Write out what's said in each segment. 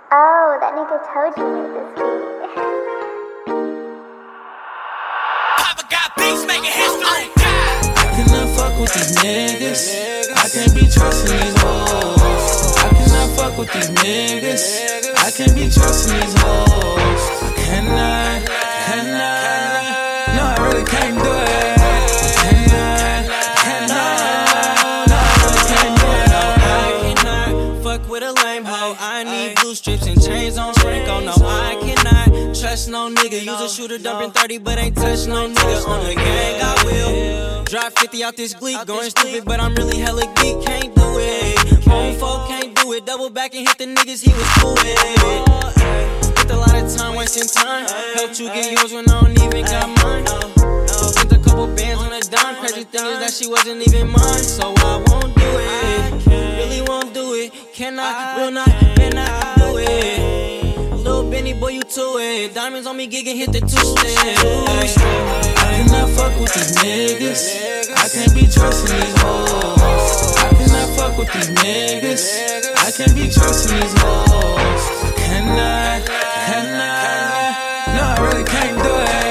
Oh, that nigga told you made this beat. Papa got beats making history. I cannot fuck with these niggas. I can't be trusting these hoes. I cannot fuck with these niggas. I can't be trusting these hoes. I cannot. No, I really can't do it. With a lame hoe, I need blue strips and chains on Franco. No, I cannot trust no nigga. Use a shooter dumping 30, but ain't touch no nigga. On the gang, I will drop 50 out this gleek. Going stupid, but I'm really hella geek. Can't do it. Home folk can't do it. Double back and hit the niggas he was cool with. Spent a lot of time wasting time. Helped you get yours when I don't even got mine. Spent a couple bands on a dime. Crazy thing is that she wasn't even mine, so I won't do it. Really won't do it. Cannot, will not, cannot do it. Little Benny boy, you to it. Diamonds on me, gigging, hit the two-step. I cannot fuck with these niggas. I can't be trusting these hoes. I cannot fuck with these niggas. I can't be trusting these hoes. I cannot. No, I really can't do it.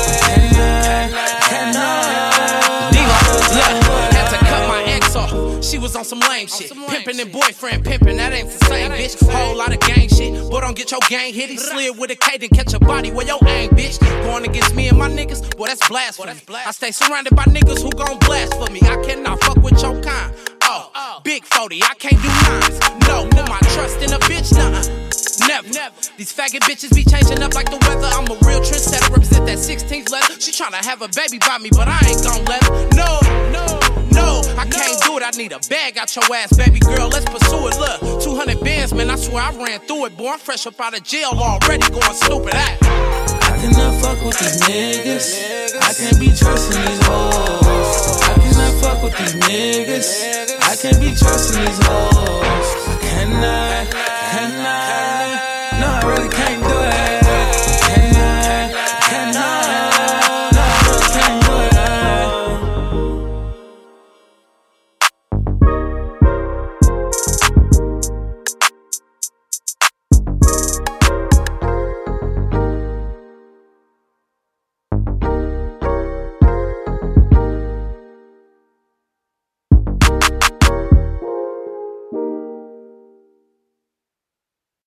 She was on some lame shit. Pimpin' and boyfriend pimpin', that ain't the same, bitch. Whole lot of gang shit, but don't get your gang hit. He slid with a K, then catch a body where your aim, bitch. Going against me and my niggas, boy, that's blasphemy. I stay surrounded by niggas who gon' blast for me. I cannot fuck with your kind. Oh, big 40, I can't do nines. No, put my trust in a bitch, nah. Never. These faggot bitches be changing up like the weather. I'm a real trendsetter, represent that 16th letter. She tryna have a baby by me, but I ain't gon' let her. No, I can't do it. I need a bag out your ass, baby girl. Let's pursue it. Look, 200 bands, man. I swear I ran through it. Boy, I'm fresh up out of jail already, going stupid. I cannot fuck with these niggas. I can't be trusting these hoes. I cannot fuck with these niggas. I can't be trusting these hoes. I cannot.